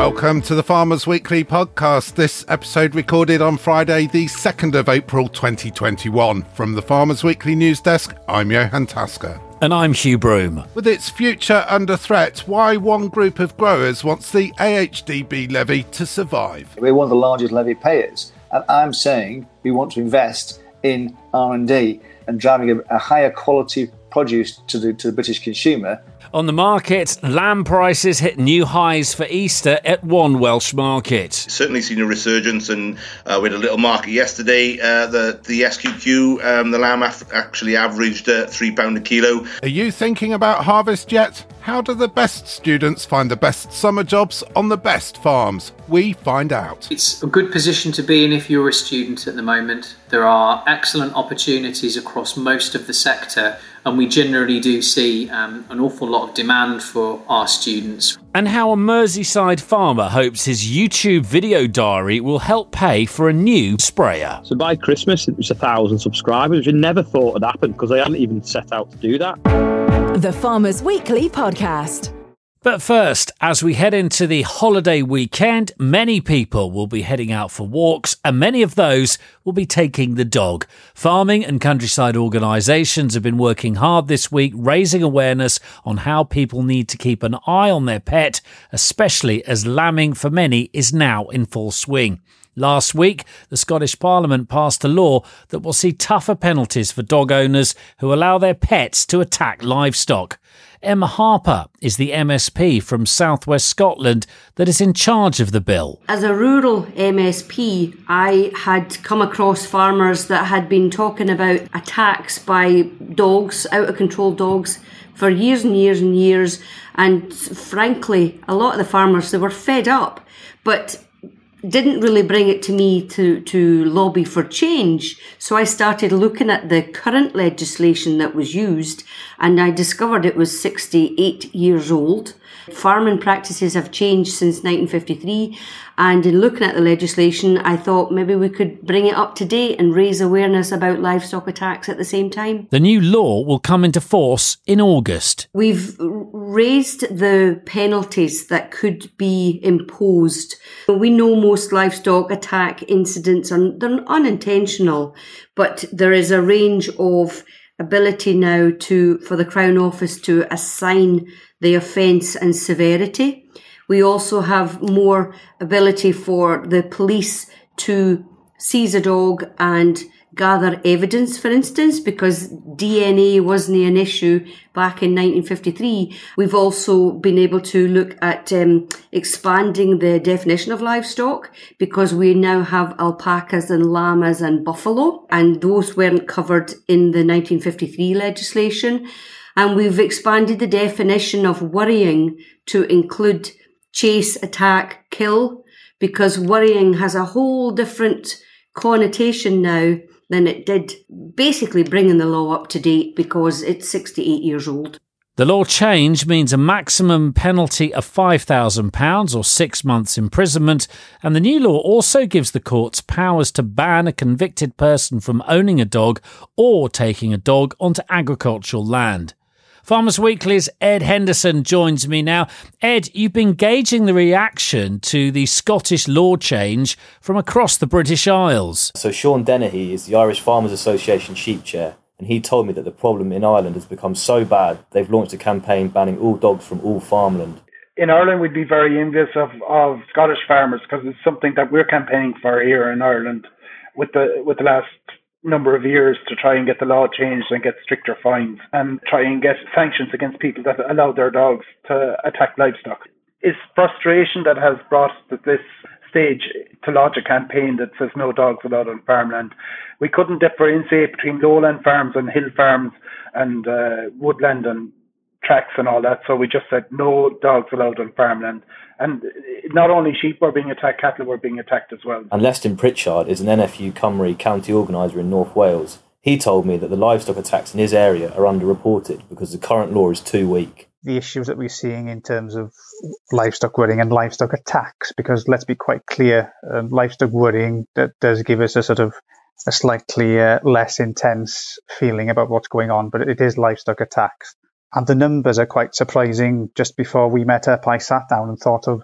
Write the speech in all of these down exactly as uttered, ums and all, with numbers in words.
Welcome to the Farmers Weekly podcast. This episode recorded on Friday, the second of April twenty twenty-one. From the Farmers Weekly news desk, I'm Johan Tasker. And I'm Hugh Broom. With its future under threat, why one group of growers wants the A H D B levy to survive. We're one of the largest levy payers, and I'm saying we want to invest in R and D and driving a, a higher quality produce to the, to the British consumer. On the market, lamb prices hit new highs for Easter at one Welsh market. Certainly seen a resurgence, and uh, we had a little market yesterday. Uh, the the S Q Q, um, the lamb af- actually averaged uh, three pound a kilo. Are you thinking about harvest yet? How do the best students find the best summer jobs on the best farms? We find out. It's a good position to be in if you're a student at the moment. There are excellent opportunities across most of the sector, and we generally do see um, an awful lot of demand for our students. And how a Merseyside farmer hopes his YouTube video diary will help pay for a new sprayer. So by Christmas, it was a thousand subscribers. We never thought it'd happen because I hadn't even set out to do that. The Farmers Weekly podcast. But first, as we head into the holiday weekend, many people will be heading out for walks, and many of those will be taking the dog. Farming and countryside organisations have been working hard this week, raising awareness on how people need to keep an eye on their pet, especially as lambing for many is now in full swing. Last week, the Scottish Parliament passed a law that will see tougher penalties for dog owners who allow their pets to attack livestock. Emma Harper is the M S P from South West Scotland that is in charge of the bill. As a rural M S P, I had come across farmers that had been talking about attacks by dogs, out-of-control dogs, for years and years and years. And frankly, a lot of the farmers, they were fed up, but didn't really bring it to me to, to lobby for change. So I started looking at the current legislation that was used, and I discovered it was sixty-eight years old. Farming practices have changed since nineteen fifty-three, and in looking at the legislation, I thought maybe we could bring it up to date and raise awareness about livestock attacks at the same time. The new law will come into force in August. We've raised the penalties that could be imposed. We know most livestock attack incidents are they're unintentional, but there is a range of ability now to for the Crown Office to assign the offence and severity. We also have more ability for the police to seize a dog and gather evidence, for instance, because D N A wasn't an issue back in nineteen fifty-three. We've also been able to look at um, expanding the definition of livestock, because we now have alpacas and llamas and buffalo, and those weren't covered in the nineteen fifty-three legislation. And we've expanded the definition of worrying to include chase, attack, kill, because worrying has a whole different connotation now than it did, basically bringing the law up to date because it's sixty-eight years old. The law change means a maximum penalty of five thousand pounds or six months imprisonment, and the new law also gives the courts powers to ban a convicted person from owning a dog or taking a dog onto agricultural land. Farmers Weekly's Ed Henderson joins me now. Ed, you've been gauging the reaction to the Scottish law change from across the British Isles. So Sean Dennehy is the Irish Farmers Association sheep chair, and he told me that the problem in Ireland has become so bad they've launched a campaign banning all dogs from all farmland. In Ireland, we'd be very envious of, of Scottish farmers because it's something that we're campaigning for here in Ireland with the with the last number of years to try and get the law changed and get stricter fines and try and get sanctions against people that allow their dogs to attack livestock. It's frustration that has brought us to this stage to launch a campaign that says no dogs allowed on farmland. We couldn't differentiate between lowland farms and hill farms and uh, woodland and tracks and all that, so we just said no dogs allowed on farmland. And not only sheep were being attacked, cattle were being attacked as well. And Leston Pritchard is an N F U Cymru county organiser in North Wales. He told me that the livestock attacks in his area are underreported because the current law is too weak. The issues that we're seeing in terms of livestock worrying and livestock attacks, because let's be quite clear, um, livestock worrying that does give us a sort of a slightly uh, less intense feeling about what's going on, but it is livestock attacks. And the numbers are quite surprising. Just before we met up, I sat down and thought of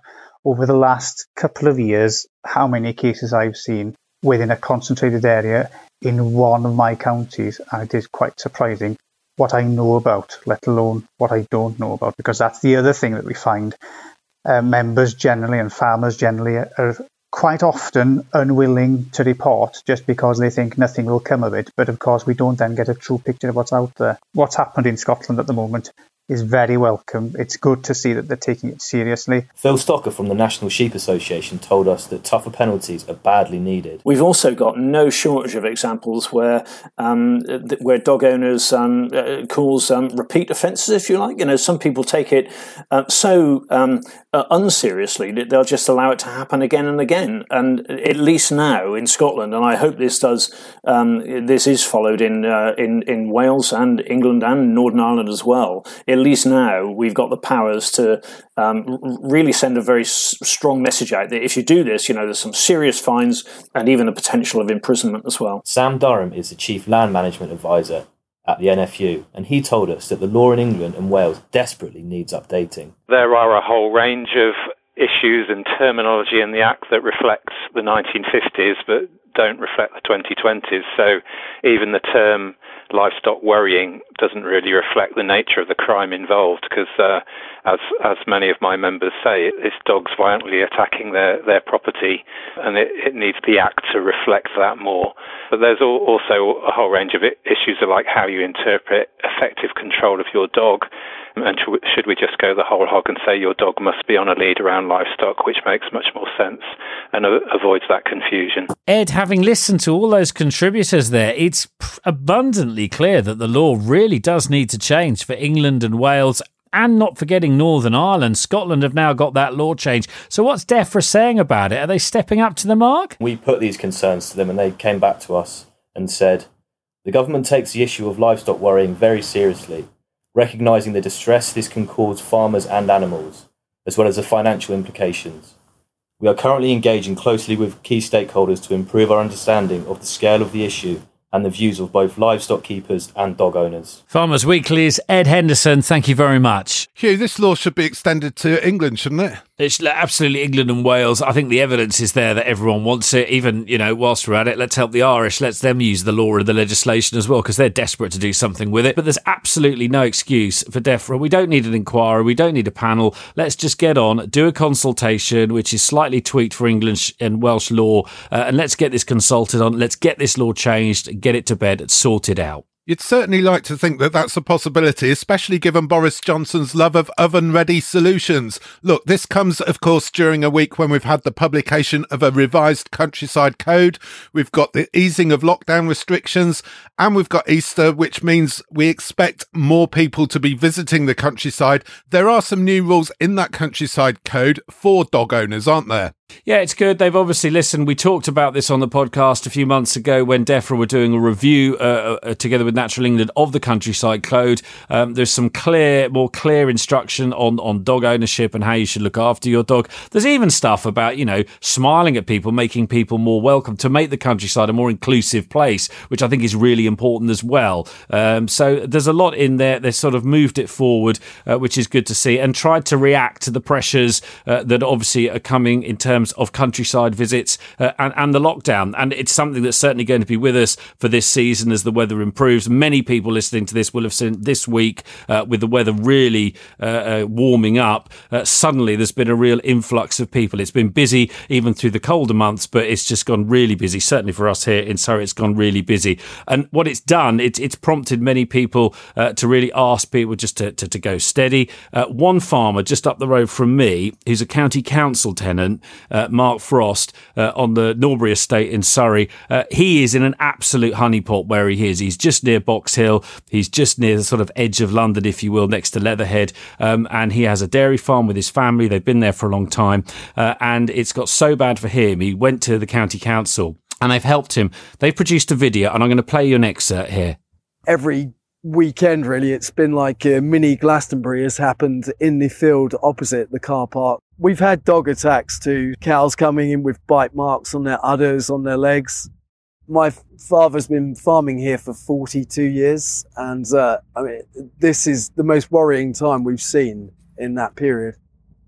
over the last couple of years, how many cases I've seen within a concentrated area in one of my counties, and it is quite surprising what I know about, let alone what I don't know about, because that's the other thing that we find. Uh, members generally and farmers generally are quite often unwilling to report just because they think nothing will come of it. But of course, we don't then get a true picture of what's out there. What's happened in Scotland at the moment is very welcome. It's good to see that they're taking it seriously. Phil Stocker from the National Sheep Association told us that tougher penalties are badly needed. We've also got no shortage of examples where um, th- where dog owners um, uh, cause um, repeat offences, if you like. You know, some people take it uh, so um, uh, unseriously that they'll just allow it to happen again and again. And at least now in Scotland, and I hope this does, um, this is followed in uh, in in Wales and England and Northern Ireland as well. At least now we've got the powers to um, really send a very s- strong message out that if you do this, you know, there's some serious fines and even the potential of imprisonment as well. Sam Durham is the Chief Land Management Advisor at the N F U, and he told us that the law in England and Wales desperately needs updating. There are a whole range of issues and terminology in the Act that reflects the nineteen fifties but don't reflect the twenty twenties. So even the term livestock worrying doesn't really reflect the nature of the crime involved, because uh, as as many of my members say, it's dogs violently attacking their, their property, and it, it needs the Act to reflect that more. But there's also a whole range of issues like how you interpret effective control of your dog. And should we just go the whole hog and say your dog must be on a lead around livestock, which makes much more sense and avoids that confusion. Ed, having listened to all those contributors there, it's abundantly clear that the law really does need to change for England and Wales, and not forgetting Northern Ireland. Scotland have now got that law change. So what's DEFRA saying about it? Are they stepping up to the mark? We put these concerns to them and they came back to us and said, the government takes the issue of livestock worrying very seriously, recognising the distress this can cause farmers and animals, as well as the financial implications. We are currently engaging closely with key stakeholders to improve our understanding of the scale of the issue and the views of both livestock keepers and dog owners. Farmers Weekly's Ed Henderson, thank you very much. Hugh, this law should be extended to England, shouldn't it? It's absolutely England and Wales. I think the evidence is there that everyone wants it. Even, you know, whilst we're at it, let's help the Irish. Let's them use the law and the legislation as well, because they're desperate to do something with it. But there's absolutely no excuse for DEFRA. We don't need an inquiry. We don't need a panel. Let's just get on, do a consultation, which is slightly tweaked for English and Welsh law, uh, and let's get this consulted on. Let's get this law changed, get it to bed, sorted out. You'd certainly like to think that that's a possibility, especially given Boris Johnson's love of oven-ready solutions. Look, this comes, of course, during a week when we've had the publication of a revised countryside code. We've got the easing of lockdown restrictions, and we've got Easter, which means we expect more people to be visiting the countryside. There are some new rules in that countryside code for dog owners, aren't there? Yeah, it's good. They've obviously listened. We talked about this on the podcast a few months ago when DEFRA were doing a review uh, uh, together with Natural England of the Countryside Code. Um, there's some clear, more clear instruction on, on dog ownership and how you should look after your dog. There's even stuff about, you know, smiling at people, making people more welcome, to make the countryside a more inclusive place, which I think is really important as well. Um, so there's a lot in there. They sort of moved it forward, uh, which is good to see, and tried to react to the pressures uh, that obviously are coming in terms of countryside visits uh, and, and the lockdown. And it's something that's certainly going to be with us for this season as the weather improves. Many people listening to this will have seen this week, uh, with the weather really uh, uh, warming up, uh, suddenly there's been a real influx of people. It's been busy even through the colder months, but it's just gone really busy. Certainly for us here in Surrey, it's gone really busy. And what it's done, it, it's prompted many people uh, to really ask people just to, to, to go steady. Uh, one farmer just up the road from me, who's a county council tenant, Uh, Mark Frost, uh, on the Norbury estate in Surrey. Uh, he is in an absolute honeypot where he is. He's just near Box Hill. He's just near the sort of edge of London, if you will, next to Leatherhead. Um, and he has a dairy farm with his family. They've been there for a long time. Uh, and it's got so bad for him. He went to the county council and they've helped him. They've produced a video, and I'm going to play you an excerpt here. Every weekend, really, it's been like a mini Glastonbury has happened in the field opposite the car park. We've had dog attacks too, cows coming in with bite marks on their udders, on their legs. My father's been farming here for forty-two years, and uh, I mean, this is the most worrying time we've seen in that period.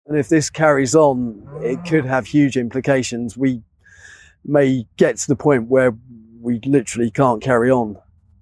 And if this carries on, it could have huge implications. We may get to the point where we literally can't carry on.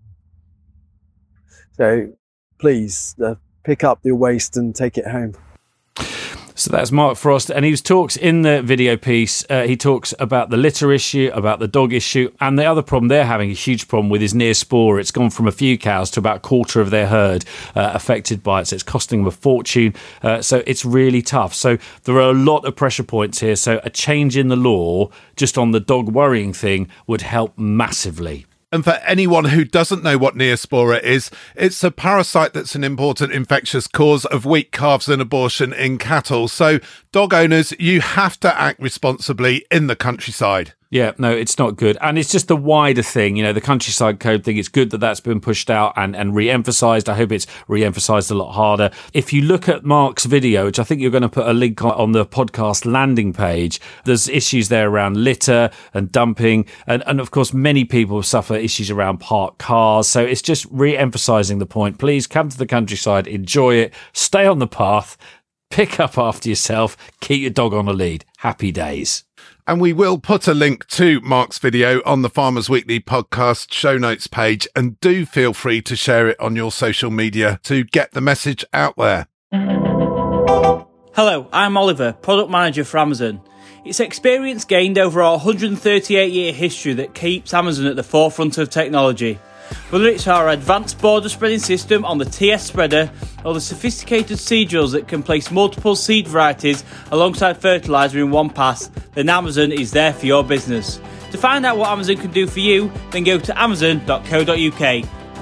So please uh, pick up your waste and take it home. So that's Mark Frost, and he talks in the video piece, uh, he talks about the litter issue, about the dog issue, and the other problem they're having, a huge problem with, is Neospora. It's gone from a few cows to about a quarter of their herd uh, affected by it, so it's costing them a fortune. Uh, so it's really tough. So there are a lot of pressure points here, so a change in the law just on the dog worrying thing would help massively. And for anyone who doesn't know what Neospora is, it's a parasite that's an important infectious cause of weak calves and abortion in cattle. So, dog owners, you have to act responsibly in the countryside. Yeah, no, it's not good. And it's just the wider thing, you know, the countryside code thing. It's good that that's been pushed out and, and re-emphasised. I hope it's re-emphasised a lot harder. If you look at Mark's video, which I think you're going to put a link on, on the podcast landing page, there's issues there around litter and dumping. And, and of course, many people suffer issues around parked cars. So it's just re-emphasising the point. Please come to the countryside, enjoy it, stay on the path, pick up after yourself, keep your dog on a lead. Happy days. And we will put a link to Mark's video on the Farmers Weekly podcast show notes page, and do feel free to share it on your social media to get the message out there. Hello, I'm Oliver, Product Manager for Amazon. It's experience gained over our one hundred thirty-eight year history that keeps Amazon at the forefront of technology. Whether it's our advanced border spreading system on the T S spreader or the sophisticated seed drills that can place multiple seed varieties alongside fertiliser in one pass, then Amazon is there for your business. To find out what Amazon can do for you, then go to amazon dot co dot uk.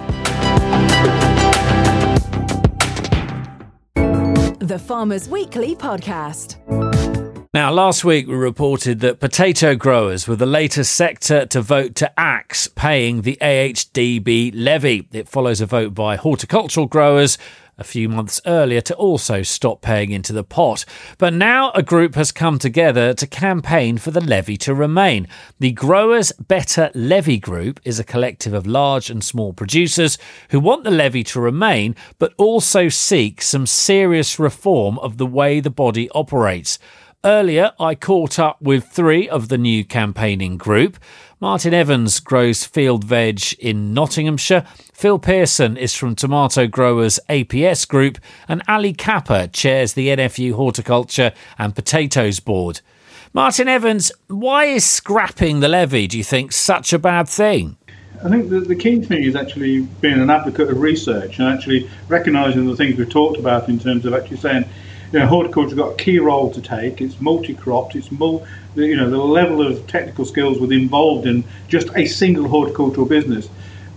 The Farmers Weekly Podcast. Now, last week we reported that potato growers were the latest sector to vote to axe paying the A H D B levy. It follows a vote by horticultural growers a few months earlier to also stop paying into the pot. But now a group has come together to campaign for the levy to remain. The Growers Better Levy Group is a collective of large and small producers who want the levy to remain, but also seek some serious reform of the way the body operates. Earlier, I caught up with three of the new campaigning group. Martin Evans grows field veg in Nottinghamshire, Phil Pearson is from Tomato Growers A P S Group, and Ali Kappa chairs the N F U Horticulture and Potatoes Board. Martin Evans, why is scrapping the levy, do you think, such a bad thing? I think the, the key thing is actually being an advocate of research and actually recognising the things we've talked about in terms of actually saying, you know, horticulture's got a key role to take. It's multi-cropped. It's more, you know, the level of technical skills with involved in just a single horticultural business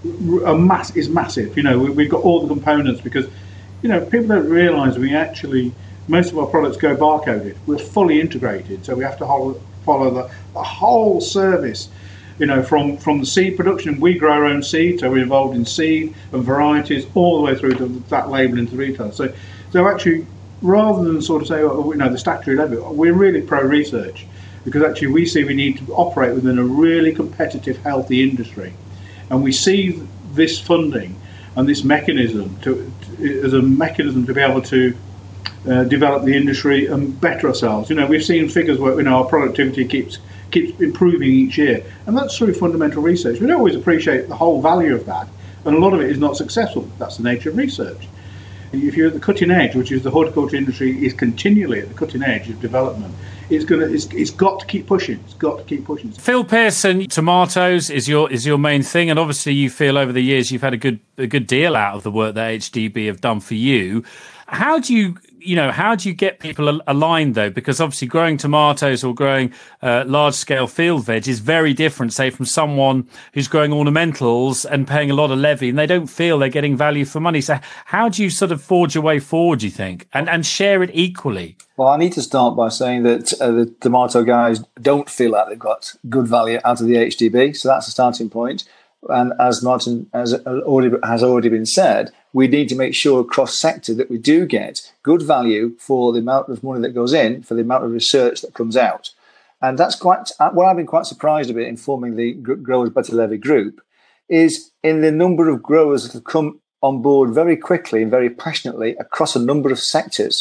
a mass is massive. You know, we, we've got all the components because, you know, people don't realise we actually most of our products go barcoded. We're fully integrated, so we have to follow, follow the, the whole service. You know, from from the seed production, we grow our own seed, so we're involved in seed and varieties all the way through to that labelling to retail. So, so actually, rather than sort of say, oh, you know, the statutory level, we're really pro-research because actually we see we need to operate within a really competitive, healthy industry, and we see this funding and this mechanism to, to as a mechanism to be able to uh, develop the industry and better ourselves. You know, we've seen figures where, you know, our productivity keeps keeps improving each year, and that's through fundamental research. We don't always appreciate the whole value of that, and a lot of it is not successful. That's the nature of research. If you're at the cutting edge, which is the horticulture industry is continually at the cutting edge of development, it's gonna it's, it's got to keep pushing. It's got to keep pushing. Phil Pearson, tomatoes is your is your main thing, and obviously you feel over the years you've had a good a good deal out of the work that H D B have done for you. How do you you know how do you get people aligned though? Because obviously growing tomatoes or growing uh, large scale field veg is very different, say, from someone who's growing ornamentals and paying a lot of levy, and they don't feel they're getting value for money. So how do you sort of forge your way forward, do you think, and and share it equally? Well, I need to start by saying that uh, the tomato guys don't feel like they've got good value out of the H D B, so that's a starting point. And as Martin as already, has already been said, we need to make sure across sector that we do get good value for the amount of money that goes in, for the amount of research that comes out. And that's quite what I've been quite surprised about in forming the Growers Better Levy group is in the number of growers that have come on board very quickly and very passionately across a number of sectors.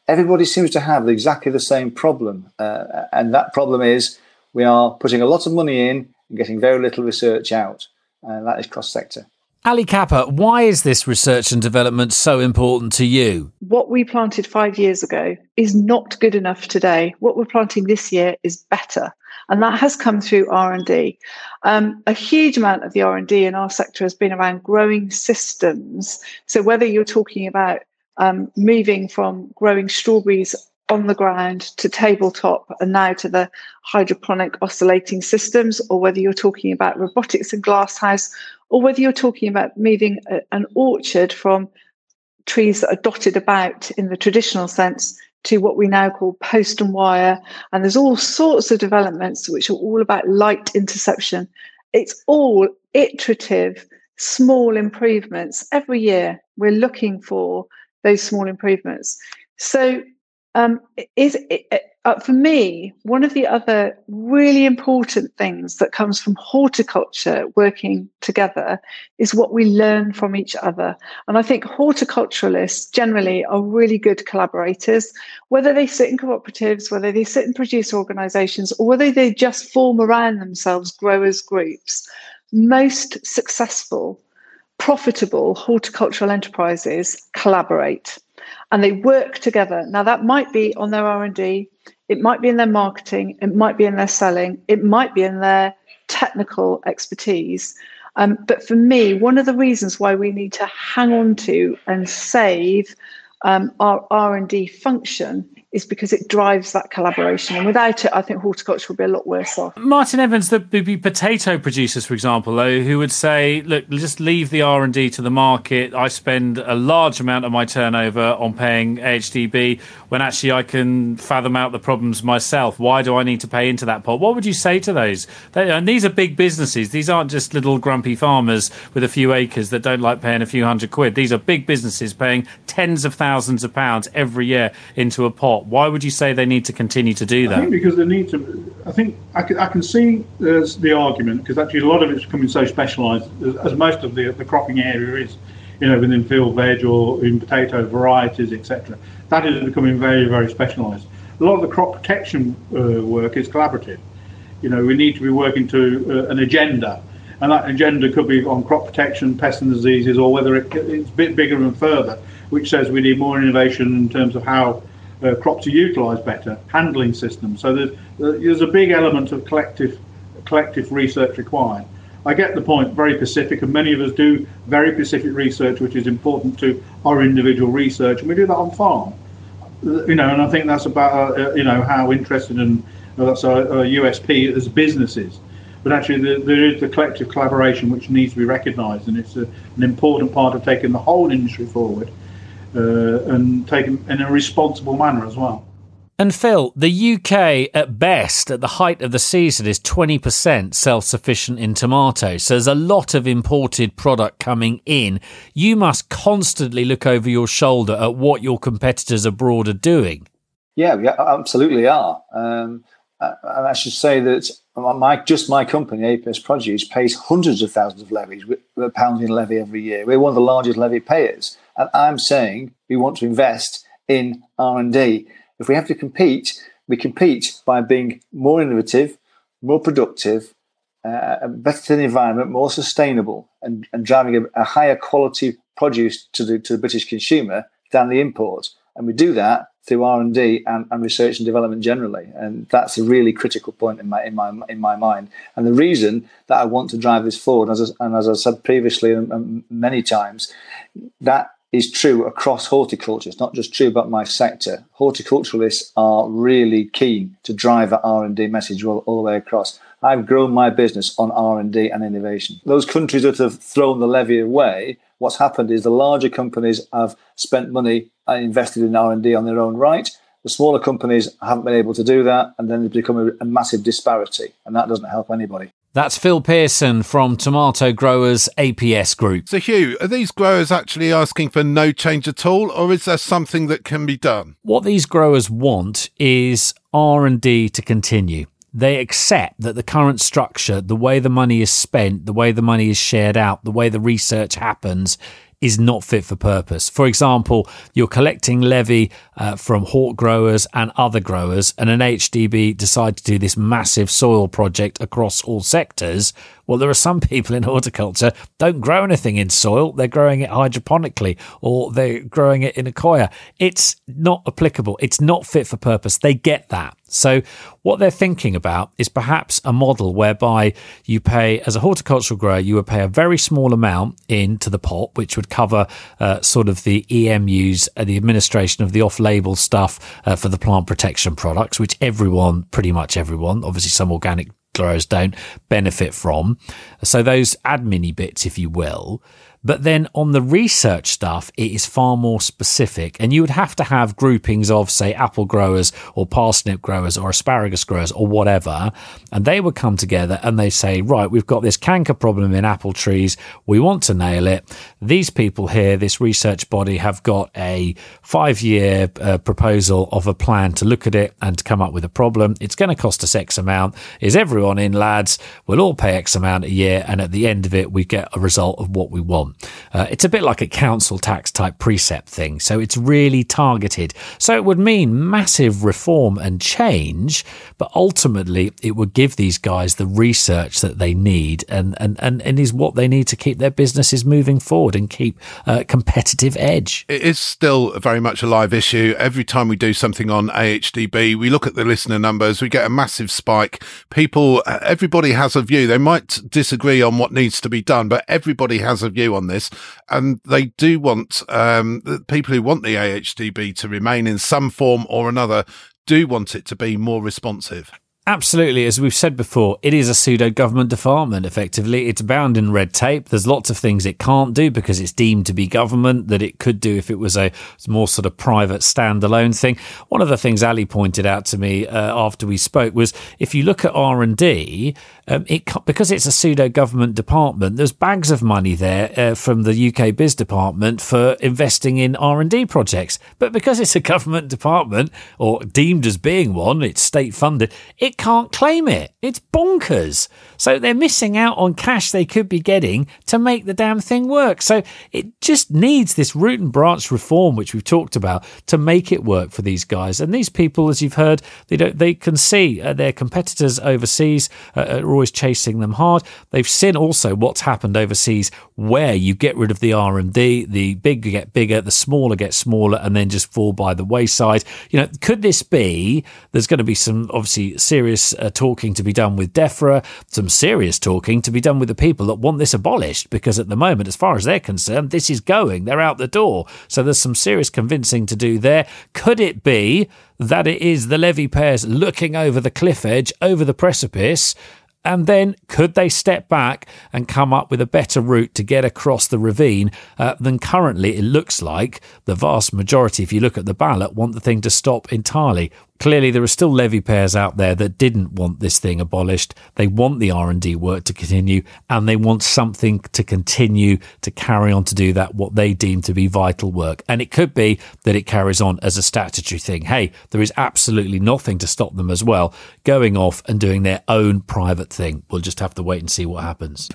everybody seems to have exactly the same problem. Uh, and that problem is we are putting a lot of money in and getting very little research out. And that is cross-sector. Ali Capper, why is this research and development so important to you? What we planted five years ago is not good enough today. What we're planting this year is better. And that has come through R and D. Um, a huge amount of the R and D in our sector has been around growing systems. So whether you're talking about um, moving from growing strawberries on the ground to tabletop and now to the hydroponic oscillating systems, or whether you're talking about robotics and glasshouse, or whether you're talking about moving a, an orchard from trees that are dotted about in the traditional sense to what we now call post and wire. And there's all sorts of developments which are all about light interception. It's all iterative, small improvements. Every year we're looking for those small improvements. So um, is it, uh, for me, one of the other really important things that comes from horticulture working together is what we learn from each other. And I think horticulturalists generally are really good collaborators, whether they sit in cooperatives, whether they sit in producer organisations, or whether they just form around themselves growers groups. Most successful, profitable horticultural enterprises collaborate. And they work together. Now, that might be on their R and D, it might be in their marketing, it might be in their selling, it might be in their technical expertise. Um, but for me, one of the reasons why we need to hang on to and save um, our R and D function is because it drives that collaboration. And without it, I think horticulture would be a lot worse off. Martin Evans, there'd be potato producers, for example, though, who would say, look, just leave the R and D to the market. I spend a large amount of my turnover on paying H D B when actually I can fathom out the problems myself. Why do I need to pay into that pot? What would you say to those? They, and these are big businesses. These aren't just little grumpy farmers with a few acres that don't like paying a few hundred quid. These are big businesses paying tens of thousands of pounds every year into a pot. Why would you say they need to continue to do that? I think because they need to. I think I can, I can see there's the argument, because actually a lot of it's becoming so specialised, as, as most of the, the cropping area is, you know, within field veg or in potato varieties, et cetera. That is becoming very, very specialised. A lot of the crop protection uh, work is collaborative. You know, we need to be working to uh, an agenda, and that agenda could be on crop protection, pests and diseases, or whether it, it's a bit bigger and further, which says we need more innovation in terms of how Uh, crops are utilised better, handling systems. So there's, there's a big element of collective collective research required. I get the point, very specific, and many of us do very specific research, which is important to our individual research, and we do that on farm. You know, and I think that's about uh, you know how interested and uh, that's our, our U S P as businesses. But actually, the, there is the collective collaboration which needs to be recognised, and it's a, an important part of taking the whole industry forward. Uh, and taken in a responsible manner as well. And Phil, the U K at best at the height of the season is twenty percent self-sufficient in tomatoes. So there's a lot of imported product coming in. You must constantly look over your shoulder at what your competitors abroad are doing. Yeah, we absolutely are. Um, and I should say that my just my company, A P S Produce, pays hundreds of thousands of levies, pounds in levy every year. We're one of the largest levy payers. And I'm saying we want to invest in R and D. If we have to compete, we compete by being more innovative, more productive, uh, better to the environment, more sustainable, and, and driving a, a higher quality produce to the to the British consumer than the import. And we do that through R and D and, and research and development generally. And that's a really critical point in my in my in my mind. And the reason that I want to drive this forward, as I, and as I said previously and, and many times, that is true across horticulture. It's not just true about my sector. Horticulturalists are really keen to drive that R and D message all, all the way across. I've grown my business on R and D and innovation. Those countries that have thrown the levy away, what's happened is the larger companies have spent money and invested in R and D on their own right. The smaller companies haven't been able to do that, and then there's become a, a massive disparity, and that doesn't help anybody. That's Phil Pearson from Tomato Growers A P S Group. So, Hugh, are these growers actually asking for no change at all, or is there something that can be done? What these growers want is R and D to continue. They accept that the current structure, the way the money is spent, the way the money is shared out, the way the research happens, is not fit for purpose. For example, you're collecting levy uh, from hort growers and other growers, and an H D B decide to do this massive soil project across all sectors. Well, there are some people in horticulture don't grow anything in soil. They're growing it hydroponically, or they're growing it in a coir. It's not applicable. It's not fit for purpose. They get that. So what they're thinking about is perhaps a model whereby you pay, as a horticultural grower, you would pay a very small amount into the pot, which would cover uh, sort of the E M Us, uh, the administration of the off-label stuff uh, for the plant protection products, which everyone, pretty much everyone, obviously some organic growers don't benefit from. So those admin-y bits, if you will. But then on the research stuff, it is far more specific. And you would have to have groupings of, say, apple growers or parsnip growers or asparagus growers or whatever. And they would come together and they say, right, we've got this canker problem in apple trees. We want to nail it. These people here, this research body, have got a five-year uh, proposal of a plan to look at it and to come up with a problem. It's going to cost us X amount. Is everyone in, lads? We'll all pay X amount a year. And at the end of it, we get a result of what we want. Uh, it's a bit like a council tax type precept thing. So it's really targeted. So it would mean massive reform and change, but ultimately it would give these guys the research that they need and, and, and, and is what they need to keep their businesses moving forward and keep a competitive edge. It is still very much a live issue. Every time we do something on A H D B, we look at the listener numbers, we get a massive spike. People, everybody has a view. They might disagree on what needs to be done, but everybody has a view on this, and they do want um the people who want the A H D B to remain in some form or another do want it to be more responsive. Absolutely. As we've said before, it is a pseudo-government department, effectively. It's bound in red tape. There's lots of things it can't do because it's deemed to be government that it could do if it was a more sort of private standalone thing. One of the things Ali pointed out to me uh, after we spoke was if you look at R and D, um, it, because it's a pseudo-government department, there's bags of money there uh, from the U K Biz Department for investing in R and D projects. But because it's a government department, or deemed as being one, it's state-funded, it can't claim it. It's bonkers. So they're missing out on cash they could be getting to make the damn thing work. So it just needs this root and branch reform, which we've talked about, to make it work for these guys. And these people, as you've heard, they don't, they can see uh, their competitors overseas uh, are always chasing them hard. They've seen also what's happened overseas, where you get rid of the R and D, the bigger get bigger, the smaller get smaller, and then just fall by the wayside. You know, could this be, there's going to be some obviously serious uh, talking to be done with DEFRA, some serious talking to be done with the people that want this abolished, because at the moment, as far as they're concerned, this is going, they're out the door. So there's some serious convincing to do there. Could it be that it is the levy payers looking over the cliff edge, over the precipice? And then could they step back and come up with a better route to get across the ravine uh, than currently it looks like the vast majority, if you look at the ballot, want the thing to stop entirely? Clearly, there are still levy payers out there that didn't want this thing abolished. They want the R and D work to continue, and they want something to continue to carry on to do that, what they deem to be vital work. And it could be that it carries on as a statutory thing. Hey, there is absolutely nothing to stop them as well going off and doing their own private thing. We'll just have to wait and see what happens.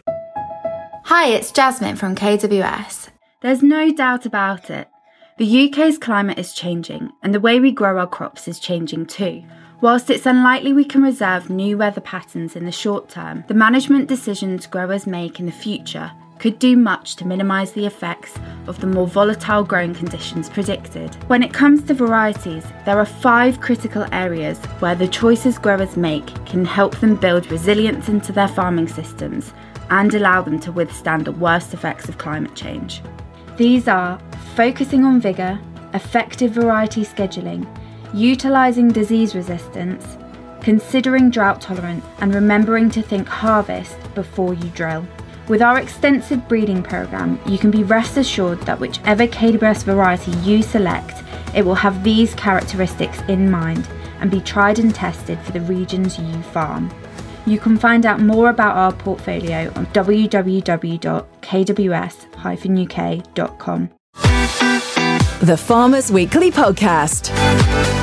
Hi, it's Jasmine from K W S. There's no doubt about it. The U K's climate is changing, and the way we grow our crops is changing too. Whilst it's unlikely we can reserve new weather patterns in the short term, the management decisions growers make in the future could do much to minimise the effects of the more volatile growing conditions predicted. When it comes to varieties, there are five critical areas where the choices growers make can help them build resilience into their farming systems and allow them to withstand the worst effects of climate change. These are focusing on vigour, effective variety scheduling, utilising disease resistance, considering drought tolerance, and remembering to think harvest before you drill. With our extensive breeding programme, you can be rest assured that whichever K W S variety you select, it will have these characteristics in mind and be tried and tested for the regions you farm. You can find out more about our portfolio on w w w dot k w s dash u k dot com. The Farmers Weekly Podcast.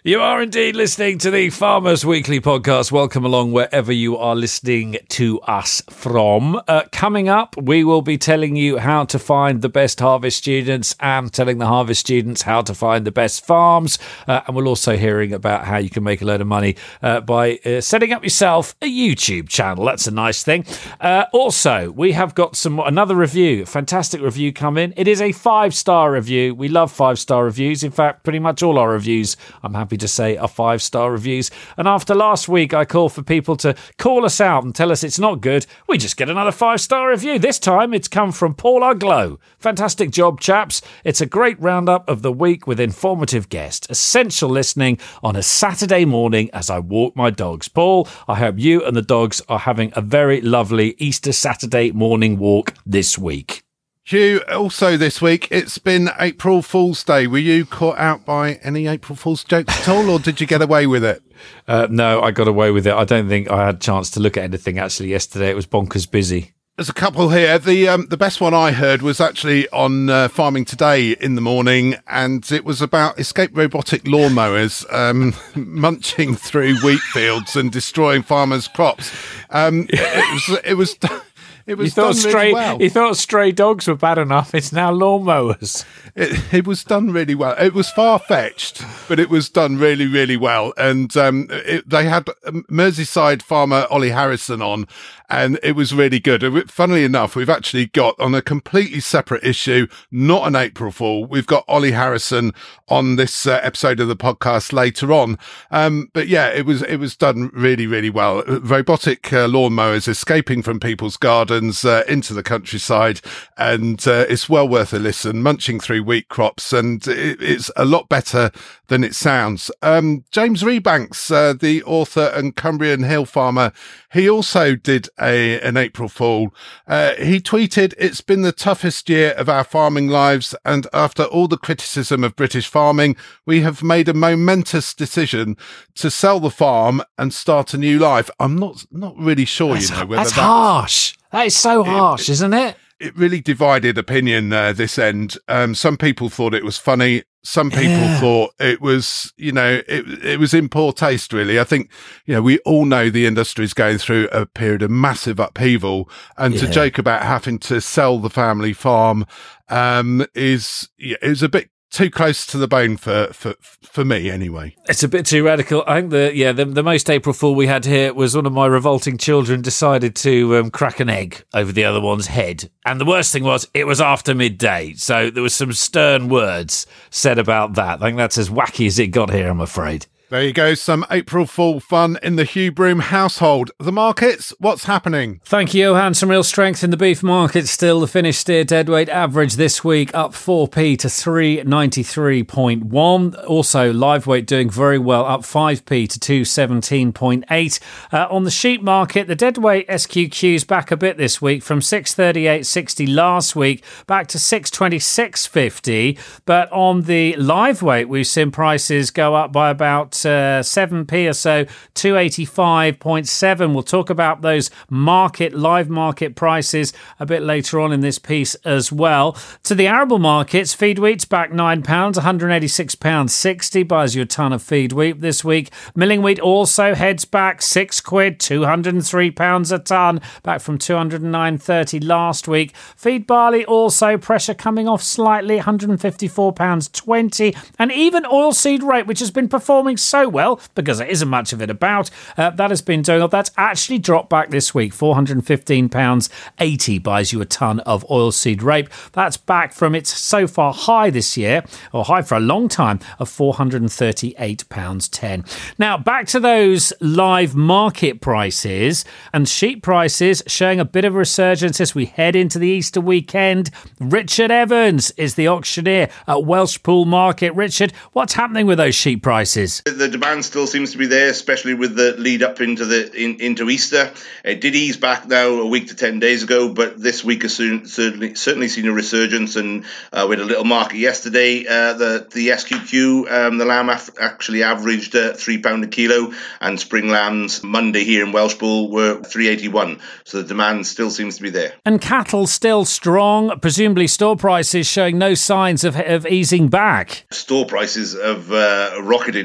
You are indeed listening to the Farmers Weekly podcast. Welcome along wherever you are listening to us from. Uh, coming up, we will be telling you how to find the best harvest students and telling the harvest students how to find the best farms. Uh, and we're also hearing about how you can make a load of money uh, by uh, setting up yourself a YouTube channel. That's a nice thing. Uh, also, we have got some another review, fantastic review come in. It is a five-star review. We love five-star reviews. In fact, pretty much all our reviews, I'm happy to say, are five-star reviews. And after last week, I called for people to call us out and tell us it's not good. We just get another five-star review. This time, it's come from Paul Uglow. Fantastic job, chaps. It's a great roundup of the week with informative guests. Essential listening on a Saturday morning as I walk my dogs. Paul, I hope you and the dogs are having a very lovely Easter Saturday morning walk this week. Hugh, also this week, it's been April Fool's Day. Were you caught out by any April Fool's jokes at all, or did you get away with it? Uh, no, I got away with it. I don't think I had a chance to look at anything, actually, yesterday. It was bonkers busy. There's a couple here. The um, the best one I heard was actually on uh, Farming Today in the morning, and it was about escape robotic lawnmowers um, munching through wheat fields and destroying farmers' crops. Um, it was... It was It was you thought done stray, really well. You thought stray dogs were bad enough. It's now lawnmowers. It, it was done really well. It was far-fetched, but it was done really, really well. And um, it, they had Merseyside farmer Ollie Harrison on, and it was really good. Funnily enough, we've actually got on a completely separate issue, not an April Fool, we've got Ollie Harrison on this uh, episode of the podcast later on. Um, but yeah, it was it was done really, really well. Robotic uh, lawnmowers escaping from people's gardens uh, into the countryside, and uh, it's well worth a listen. Munching through wheat crops, and it, it's a lot better than it sounds. Um, James Rebanks, uh, the author and Cumbrian Hill farmer, he also did a an April Fool. Uh, he tweeted, "It's been the toughest year of our farming lives, and after all the criticism of British farming, we have made a momentous decision to sell the farm and start a new life." I'm not not really sure, that's, you know, whether that's, that's harsh. That is so harsh, it, isn't it? It really divided opinion uh, this end. Um, some people thought it was funny. Some people yeah. thought it was, you know, it it was in poor taste, really. I think, you know, we all know the industry is going through a period of massive upheaval, and yeah. to joke about having to sell the family farm um, is is a bit too close to the bone for, for for me, anyway. It's a bit too radical. I think the yeah the, the most April Fool we had here was one of my revolting children decided to um, crack an egg over the other one's head, and the worst thing was it was after midday, so there was some stern words said about that. I think that's as wacky as it got here, I'm afraid. There you go, some April Fool fun in the Hugh Broom household. The markets, what's happening? Thank you, Johan. Some real strength in the beef market still. The finished steer deadweight average this week up four p to three ninety-three point one. Also, live weight doing very well, up five p to two seventeen point eight. Uh, on the sheep market, the deadweight S Q Q's back a bit this week from six thirty-eight sixty last week back to six twenty-six fifty. But on the live weight, we've seen prices go up by about Uh, seven p or so, two eighty-five point seven. We'll talk about those market, live market prices a bit later on in this piece as well. To the arable markets, feed wheat's back nine pounds, one eighty-six pounds sixty, buys you a ton of feed wheat this week. Milling wheat also heads back six quid, two hundred three pounds a tonne, back from two hundred nine thirty last week. Feed barley also, pressure coming off slightly, one fifty-four pounds twenty. And even oilseed rape, which has been performing so well because there isn't much of it about, uh, that has been doing up. That's actually dropped back this week. four hundred fifteen pounds eighty buys you a tonne of oilseed rape. That's back from its so far high this year, or high for a long time, of four hundred thirty-eight pounds ten. Now back to those live market prices, and sheep prices showing a bit of a resurgence as we head into the Easter weekend. Richard Evans is the auctioneer at Welshpool Market. Richard, what's happening with those sheep prices? The demand still seems to be there, especially with the lead up into the in, into Easter. It did ease back now a week to ten days ago, but this week has soon, certainly certainly seen a resurgence. And uh, we had a little market yesterday. Uh, the the S Q Q, um, the lamb af- actually averaged uh, three pound a kilo, and spring lambs Monday here in Welshpool were three eighty-one. So the demand still seems to be there. And cattle still strong. Presumably store prices showing no signs of of easing back. Store prices have uh, rocketed. You know,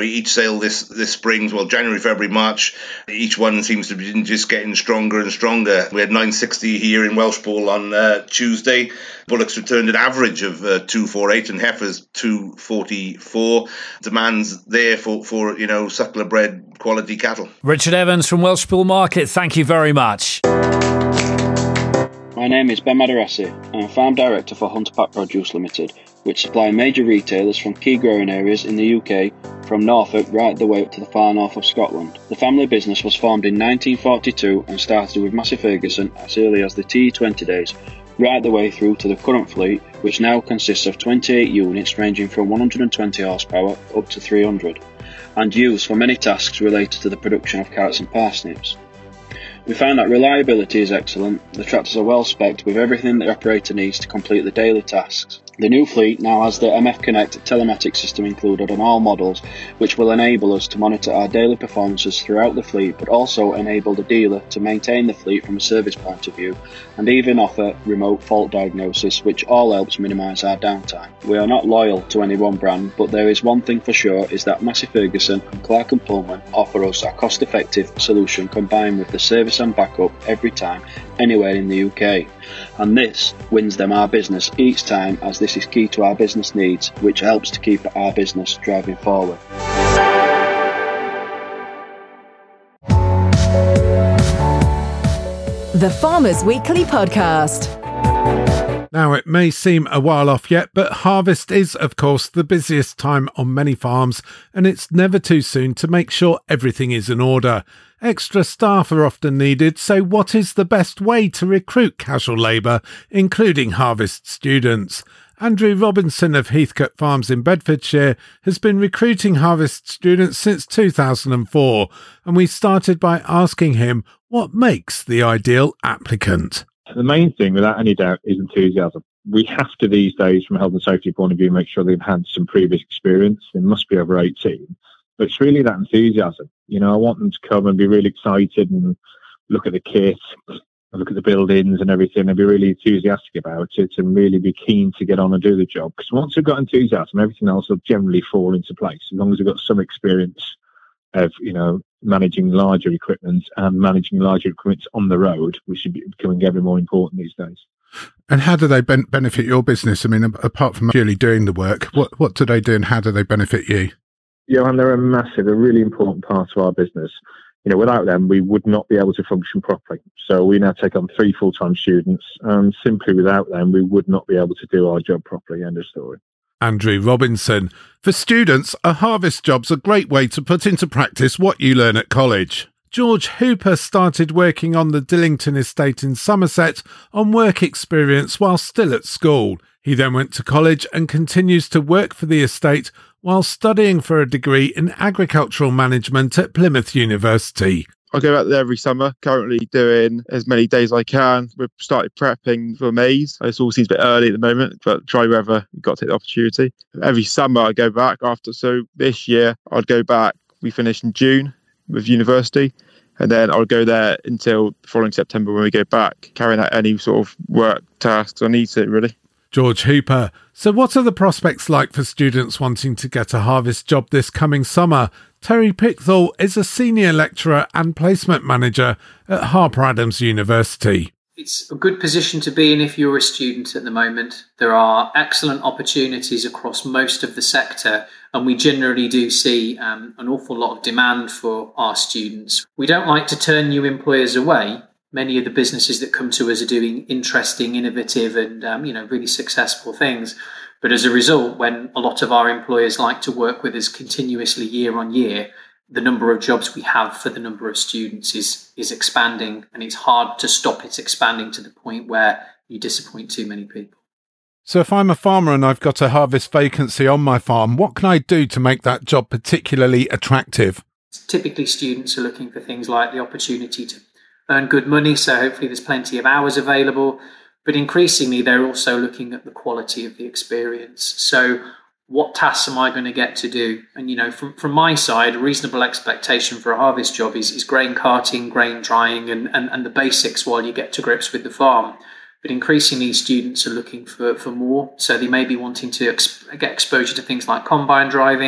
each sale this this spring, well, January, February, March, each one seems to be just getting stronger and stronger. We had nine sixty here in Welshpool on uh, Tuesday. Bullocks returned an average of uh, two forty-eight and heifers two forty-four. Demand's there for, for, you know, suckler bred quality cattle. Richard Evans from Welshpool Market, thank you very much. My name is Ben Madarassi. I'm a farm director for Hunter Pack Produce Limited, which supply major retailers from key growing areas in the U K, from Norfolk right the way up to the far north of Scotland. The family business was formed in nineteen forty-two and started with Massey Ferguson as early as the T E twenty days, right the way through to the current fleet, which now consists of twenty-eight units ranging from one hundred twenty horsepower up to three hundred, and used for many tasks related to the production of carrots and parsnips. We found that reliability is excellent, the tractors are well spec'd with everything the operator needs to complete the daily tasks. The new fleet now has the M F Connect telematics system included on all models, which will enable us to monitor our daily performances throughout the fleet, but also enable the dealer to maintain the fleet from a service point of view, and even offer remote fault diagnosis, which all helps minimise our downtime. We are not loyal to any one brand, but there is one thing for sure, is that Massey Ferguson and Clark and Pullman offer us a cost-effective solution combined with the service and backup every time, anywhere in the U K. And this wins them our business each time, as this is key to our business needs, which helps to keep our business driving forward. The Farmers Weekly Podcast. Now, it may seem a while off yet, but harvest is, of course, the busiest time on many farms, and it's never too soon to make sure everything is in order. Extra staff are often needed, so what is the best way to recruit casual labour, including harvest students? Andrew Robinson of Heathcote Farms in Bedfordshire has been recruiting harvest students since two thousand four, and we started by asking him what makes the ideal applicant. The main thing, without any doubt, is enthusiasm. We have to these days, from a health and safety point of view, make sure they've had some previous experience. They must be over eighteen. But it's really that enthusiasm. You know, I want them to come and be really excited and look at the kit, look at the buildings and everything, and be really enthusiastic about it and really be keen to get on and do the job. Because once they've got enthusiasm, everything else will generally fall into place, as long as they've got some experience of, you know, managing larger equipment and managing larger equipment on the road, which is becoming ever more important these days. And how do they ben- benefit your business? I mean, apart from purely doing the work, what, what do they do and how do they benefit you? Yeah, and they're a massive, a really important part of our business. You know, without them, we would not be able to function properly. So we now take on three full-time students, and simply without them, we would not be able to do our job properly. End of story. Andrew Robinson. For students, a harvest job's a great way to put into practice what you learn at college. George Hooper started working on the Dillington estate in Somerset on work experience while still at school. He then went to college and continues to work for the estate while studying for a degree in agricultural management at Plymouth University. I go out there every summer, currently doing as many days as I can. We've started prepping for maize. It all seems a bit early at the moment, but try whether you've got to take the opportunity. Every summer I go back after. So this year I'd go back. We finish in June with university, and then I'll go there until the following September when we go back, carrying out any sort of work tasks I need to, really. George Hooper. So what are the prospects like for students wanting to get a harvest job this coming summer? Terry Pickthall is a senior lecturer and placement manager at Harper Adams University. It's a good position to be in if you're a student at the moment. There are excellent opportunities across most of the sector, and we generally do see um, an awful lot of demand for our students. We don't like to turn new employers away. Many of the businesses that come to us are doing interesting, innovative and um, you know, really successful things. But as a result, when a lot of our employers like to work with us continuously year on year, the number of jobs we have for the number of students is is expanding, and it's hard to stop it expanding to the point where you disappoint too many people. So if I'm a farmer and I've got a harvest vacancy on my farm, what can I do to make that job particularly attractive? Typically, students are looking for things like the opportunity to earn good money, so hopefully there's plenty of hours available. But increasingly, they're also looking at the quality of the experience. So what tasks am I going to get to do? And, you know, from, from my side, a reasonable expectation for a harvest job is, is grain carting, grain drying, and, and, and the basics while you get to grips with the farm. But increasingly, students are looking for, for more. So they may be wanting to ex- get exposure to things like combine driving,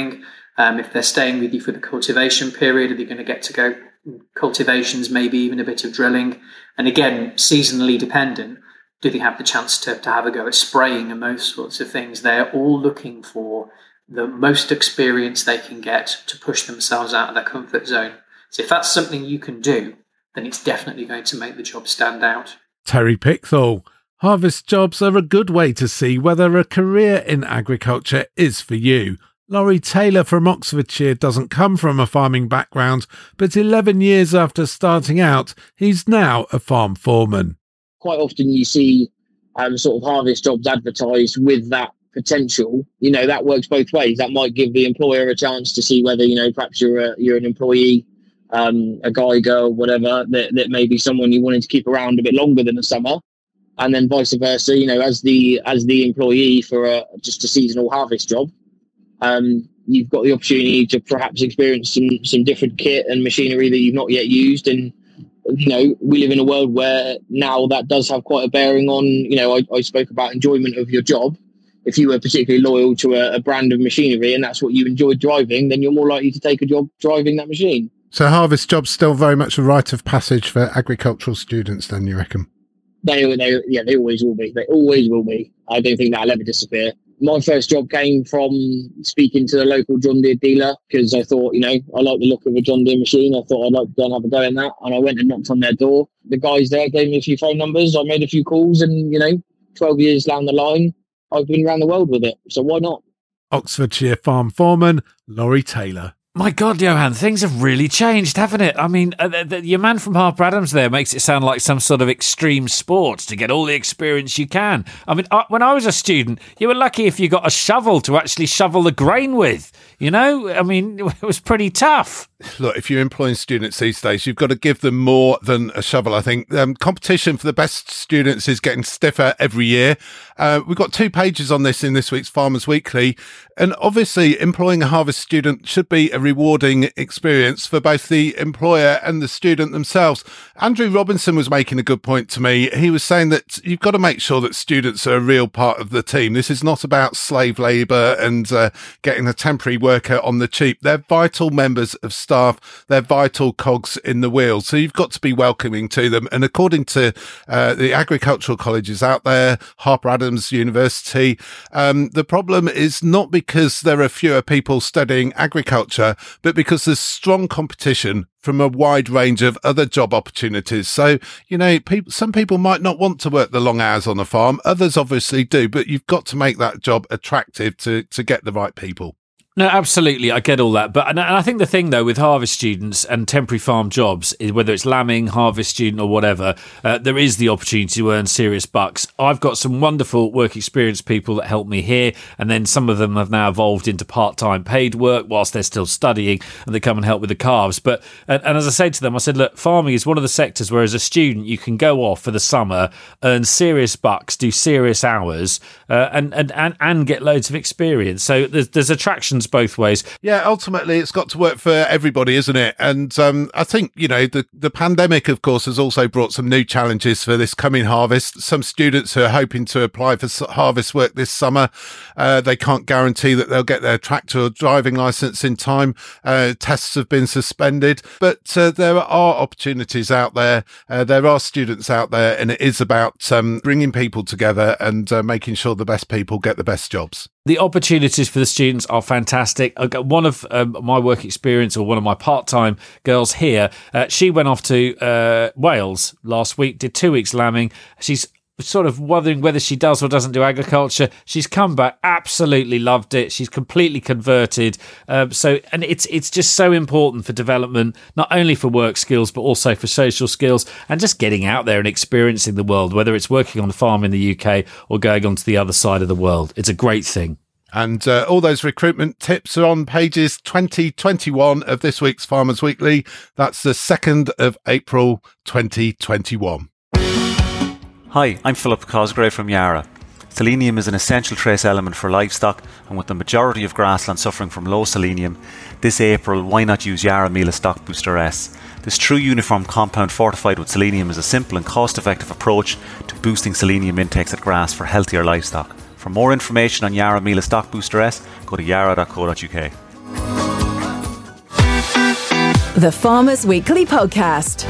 Um, if they're staying with you for the cultivation period, are they going to get to go cultivations, maybe even a bit of drilling? And again, seasonally dependent, do they have the chance to, to have a go at spraying and those sorts of things? They're all looking for the most experience they can get to push themselves out of their comfort zone. So if that's something you can do, then it's definitely going to make the job stand out. Terry Pickthall. Harvest jobs are a good way to see whether a career in agriculture is for you. Laurie Taylor from Oxfordshire doesn't come from a farming background, but eleven years after starting out, he's now a farm foreman. Quite often you see um, sort of harvest jobs advertised with that potential. You know, that works both ways. That might give the employer a chance to see whether, you know, perhaps you're a, you're an employee, um, a guy, girl, whatever, that, that may be someone you wanted to keep around a bit longer than the summer. And then vice versa, you know, as the as the employee for a, just a seasonal harvest job, um, you've got the opportunity to perhaps experience some some different kit and machinery that you've not yet used. And, you know, we live in a world where now that does have quite a bearing on, you know, I, I spoke about enjoyment of your job. If you were particularly loyal to a, a brand of machinery and that's what you enjoyed driving, then you're more likely to take a job driving that machine. So harvest jobs still very much a rite of passage for agricultural students then, you reckon? They, they, yeah, they always will be. They always will be. I don't think that'll ever disappear. My first job came from speaking to the local John Deere dealer because I thought, you know, I like the look of a John Deere machine. I thought I'd like to go and have a go in that. And I went and knocked on their door. The guys there gave me a few phone numbers. I made a few calls and, you know, twelve years down the line, I've been around the world with it. So why not? Oxfordshire farm foreman, Laurie Taylor. My God, Johan, things have really changed, haven't it? I mean, uh, the, the, your man from Harper Adams there makes it sound like some sort of extreme sport to get all the experience you can. I mean, uh, when I was a student, you were lucky if you got a shovel to actually shovel the grain with. You know, I mean, it was pretty tough. Look, if you're employing students these days, you've got to give them more than a shovel, I think. Um, competition for the best students is getting stiffer every year. Uh, we've got two pages on this in this week's Farmers Weekly. And obviously, employing a harvest student should be a rewarding experience for both the employer and the student themselves. Andrew Robinson was making a good point to me. He was saying that you've got to make sure that students are a real part of the team. This is not about slave labour and uh, getting a temporary worker on the cheap. They're vital members of staff. They're vital cogs in the wheel. So you've got to be welcoming to them. And according to uh, the agricultural colleges out there, Harper Adams University, um, the problem is not because there are fewer people studying agriculture, but because there's strong competition from a wide range of other job opportunities. So, you know, people, some people might not want to work the long hours on a farm. Others obviously do, but you've got to make that job attractive to, to get the right people. No, absolutely. I get all that. But and I think the thing, though, with harvest students and temporary farm jobs, is whether it's lambing, harvest student or whatever, uh, there is the opportunity to earn serious bucks. I've got some wonderful work experience people that help me here, and then some of them have now evolved into part-time paid work whilst they're still studying, and they come and help with the calves. But and, and as I said to them, I said, look, farming is one of the sectors where as a student you can go off for the summer, earn serious bucks, do serious hours, uh, and, and, and, and get loads of experience. So there's, there's attractions both ways. Yeah, ultimately it's got to work for everybody, isn't it? And um, I think, you know, the, the pandemic, of course, has also brought some new challenges for this coming harvest. Some students who are hoping to apply for harvest work this summer, uh, they can't guarantee that they'll get their tractor or driving licence in time. Uh, tests have been suspended, but uh, there are opportunities out there. Uh, there are students out there, and it is about um, bringing people together and uh, making sure the best people get the best jobs. The opportunities for the students are fantastic. One of um, my work experience, or one of my part-time girls here, uh, she went off to uh, Wales last week, did two weeks lambing. She's sort of wondering whether she does or doesn't do agriculture. She's come back, absolutely loved it. She's completely converted. Um, so, and it's it's just so important for development, not only for work skills, but also for social skills and just getting out there and experiencing the world, whether it's working on a farm in the U K or going on to the other side of the world. It's a great thing. And uh, all those recruitment tips are on pages twenty, twenty-one of this week's Farmers Weekly. That's the second of April, twenty twenty-one. Hi, I'm Philip Cosgrave from Yara. Selenium is an essential trace element for livestock, and with the majority of grassland suffering from low selenium, this April why not use Yara Mila Stock Booster S? This true uniform compound fortified with selenium is a simple and cost-effective approach to boosting selenium intakes at grass for healthier livestock. For more information on Yara Mila Stock Booster S, go to yara dot co dot uk. The Farmers Weekly Podcast.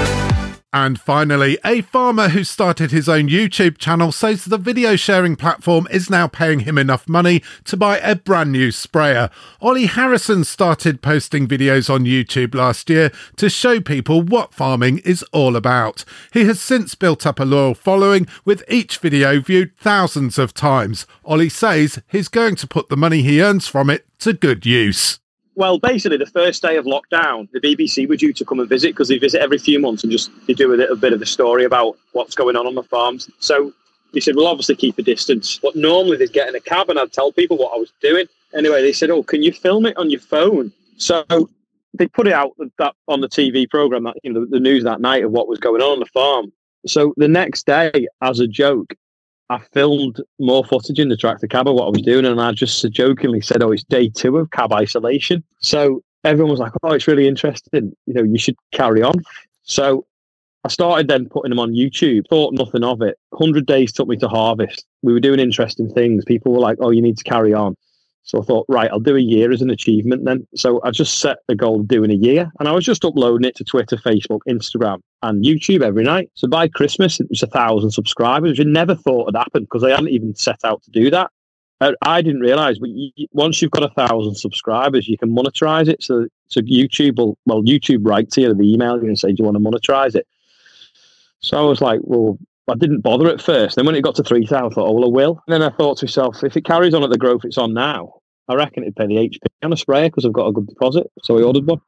And finally, a farmer who started his own YouTube channel says the video sharing platform is now paying him enough money to buy a brand new sprayer. Ollie Harrison started posting videos on YouTube last year to show people what farming is all about. He has since built up a loyal following, with each video viewed thousands of times. Ollie says he's going to put the money he earns from it to good use. Well, basically, the first day of lockdown, the B B C were due to come and visit, because they visit every few months and just they do a little bit of a story about what's going on on the farms. So they said, we'll obviously keep a distance. But normally they'd get in a cab and I'd tell people what I was doing. Anyway, they said, oh, can you film it on your phone? So they put it out that on the T V programme, that, you know, the, the news that night of what was going on on the farm. So the next day, as a joke, I filmed more footage in the tractor cab of what I was doing, and I just jokingly said, oh, it's day two of cab isolation. So everyone was like, oh, it's really interesting. You know, you should carry on. So I started then putting them on YouTube, thought nothing of it. one hundred days took me to harvest. We were doing interesting things. People were like, oh, you need to carry on. So I thought, right, I'll do a year as an achievement then. So I just set the goal of doing a year, and I was just uploading it to Twitter, Facebook, Instagram, and YouTube every night. So by Christmas, it was a thousand subscribers, which I never thought would happen because I hadn't even set out to do that. I, I didn't realise, but you, once you've got a thousand subscribers, you can monetize it. So, so YouTube will, well, YouTube write to you the email you and say, do you want to monetize it? So I was like, well, I didn't bother at first. Then when it got to three thousand, I thought, oh, well, I will. And then I thought to myself, if it carries on at the growth it's on now, I reckon it'd pay the H P on a sprayer because I've got a good deposit. So I ordered one.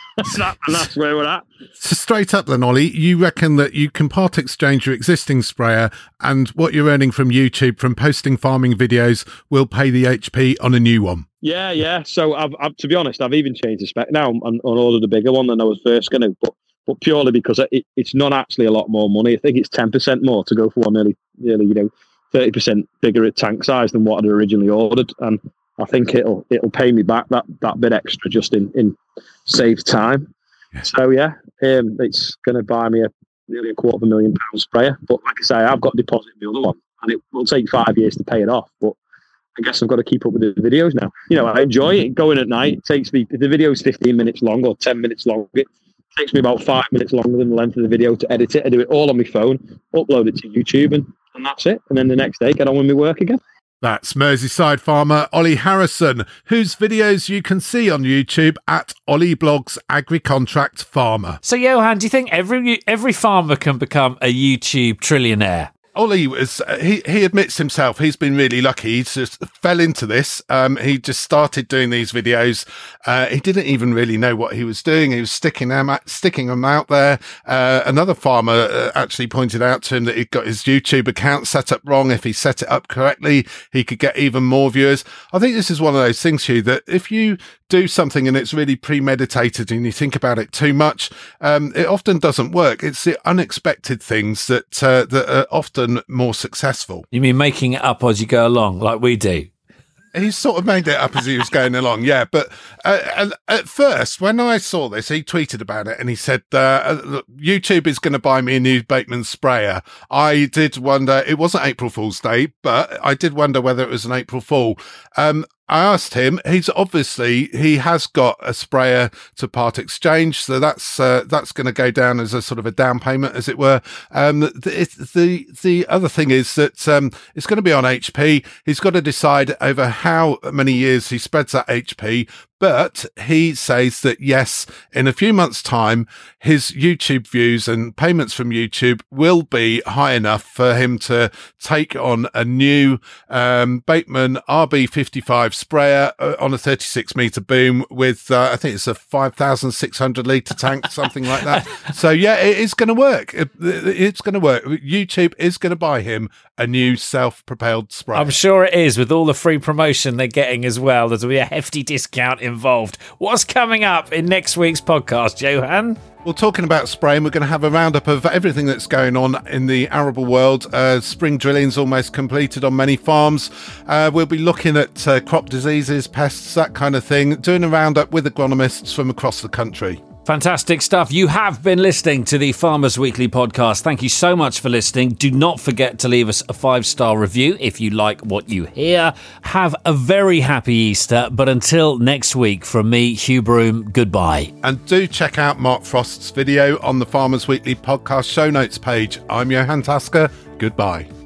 And that's where we're at. So straight up then, Ollie, you reckon that you can part exchange your existing sprayer and what you're earning from YouTube from posting farming videos will pay the H P on a new one? Yeah, yeah. So I've, I've to be honest, I've even changed the spec now and, and ordered a bigger one than I was first going to. But, but purely because it, it's not actually a lot more money. I think it's ten percent more to go for one nearly, nearly, you know, thirty percent bigger at tank size than what I'd originally ordered. And I think it'll it'll pay me back that, that bit extra just in, in saved time. Yeah. So yeah, um, it's going to buy me a nearly a quarter of a million pound sprayer. But like I say, I've got a deposit in the other one, and it will take five years to pay it off. But I guess I've got to keep up with the videos now. You know, I enjoy it going at night. It takes me, if the video is fifteen minutes long or ten minutes long, it takes me about five minutes longer than the length of the video to edit it. I do it all on my phone, upload it to YouTube, and, and that's it. And then the next day, get on with my work again. That's Merseyside farmer Ollie Harrison, whose videos you can see on YouTube at Ollie Blogs Agri-Contract Farmer. So, Johan, do you think every every farmer can become a YouTube trillionaire? Ollie was, uh, he, he admits himself, he's been really lucky. He just fell into this. Um, he just started doing these videos. Uh, he didn't even really know what he was doing. He was sticking them, out, sticking them out there. Uh, another farmer uh, actually pointed out to him that he'd got his YouTube account set up wrong. If he set it up correctly, he could get even more viewers. I think this is one of those things, Hugh, that if you do something and it's really premeditated and you think about it too much, um, it often doesn't work. It's the unexpected things that, uh, that are often more successful. You mean making it up as you go along, like we do? He sort of made it up as he was going along, yeah. But uh, at first, when I saw this, he tweeted about it and he said, uh, YouTube is going to buy me a new Bateman sprayer. I did wonder, it wasn't April Fool's Day, but I did wonder whether it was an April Fool. Um, I asked him, he's obviously, he has got a sprayer to part exchange, so that's uh, that's going to go down as a sort of a down payment, as it were. Um, the, the, the other thing is that um, it's going to be on H P. He's got to decide over how many years he spreads that H P. But he says that, yes, in a few months' time, his YouTube views and payments from YouTube will be high enough for him to take on a new um, Bateman R B fifty-five sprayer on a thirty-six metre boom with, uh, I think it's a five thousand six hundred litre tank, something like that. So, yeah, it is going to work. It, it's going to work. YouTube is going to buy him a new self-propelled sprayer. I'm sure it is, with all the free promotion they're getting as well. There's will be a hefty discount involved. What's coming up in next week's podcast, Johan? Well, talking about spraying, we're going to have a roundup of everything that's going on in the arable world. Uh, spring drilling's almost completed on many farms. Uh, we'll be looking at uh, crop diseases, pests, that kind of thing, doing a roundup with agronomists from across the country. Fantastic stuff. You have been listening to the Farmers Weekly podcast. Thank you so much for listening. Do not forget to leave us a five-star review if you like what you hear. Have a very happy Easter. But until next week, from me, Hugh Broom, goodbye. And do check out Mark Frost's video on the Farmers Weekly podcast show notes page. I'm Johan Tasker. Goodbye.